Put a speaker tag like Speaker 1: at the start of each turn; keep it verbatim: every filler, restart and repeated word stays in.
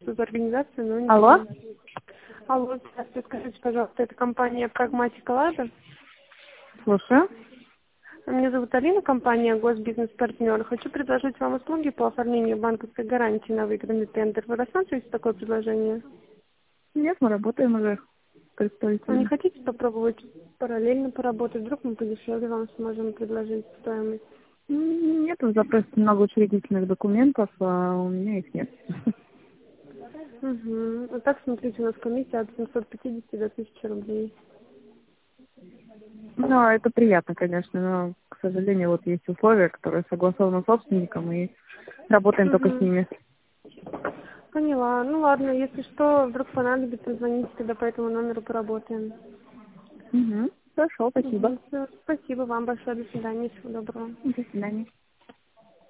Speaker 1: что за организация, но не
Speaker 2: Алло?
Speaker 1: знаю. Алло, здравствуйте, скажите, пожалуйста, это компания «Прагматика Лада»?
Speaker 2: Слушаю.
Speaker 1: Меня зовут Алина, компания «Госбизнес-партнер». Хочу предложить вам услуги по оформлению банковской гарантии на выигранный тендер. Вы рассматриваете такое предложение?
Speaker 2: Нет, мы работаем уже
Speaker 1: А не
Speaker 2: представителями.
Speaker 1: хотите попробовать параллельно поработать? Вдруг мы подешевле вам сможем предложить стоимость?
Speaker 2: М, Нет, вы запросите много учредительных документов, а у меня их нет.
Speaker 1: Угу. Вот так, смотрите, у нас комиссия от семисот пятидесяти до тысячи рублей.
Speaker 2: Ну, это приятно, конечно, но, к сожалению, вот есть условия, которые согласованы с собственником, и работаем только с
Speaker 1: Угу.
Speaker 2: ними.
Speaker 1: Поняла. Ну ладно, если что, вдруг понадобится, звоните, тогда по этому номеру поработаем.
Speaker 2: Угу. Хорошо, спасибо.
Speaker 1: Угу. Всё. Спасибо вам большое. До свидания. Всего доброго.
Speaker 2: До свидания.